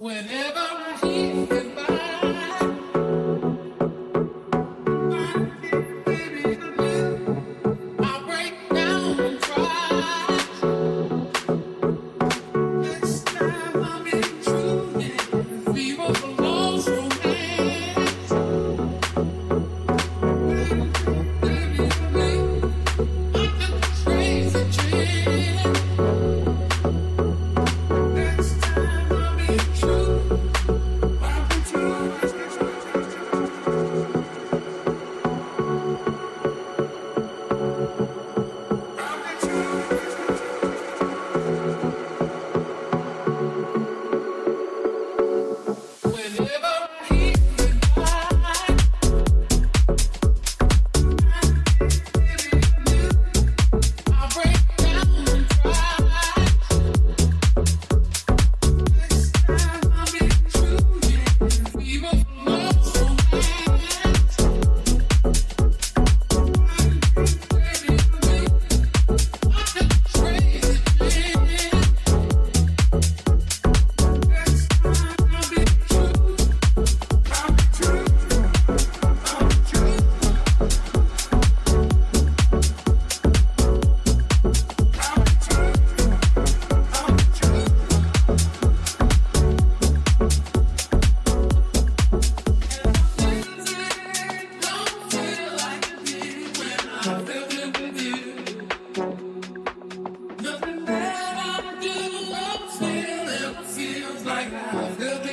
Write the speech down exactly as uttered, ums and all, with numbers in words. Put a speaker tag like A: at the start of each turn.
A: Whenever I hear goodbye, I break down and cry. This time I'm intruding. Fever for lost romance. I took a crazy chance. This time I'm intruding. I'm intruding. Nothing that I do, I feel it feels like I feel it.